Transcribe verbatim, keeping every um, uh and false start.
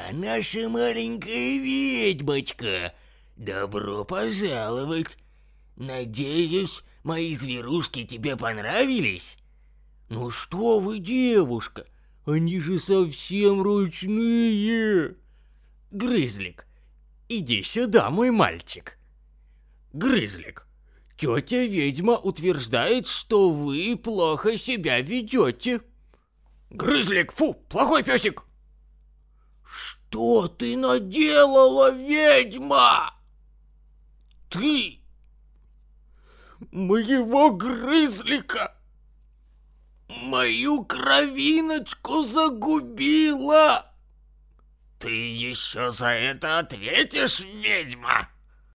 я наша маленькая ведьмочка. Добро пожаловать. Надеюсь, мои зверушки тебе понравились? Ну что вы, девушка, они же совсем ручные. Грызлик, иди сюда, мой мальчик. Грызлик, тетя ведьма утверждает, что вы плохо себя ведете. Грызлик, фу, плохой песик. Что ты наделала, ведьма? Ты моего Грызлика, мою кровиночку загубила. Ты еще за это ответишь, ведьма?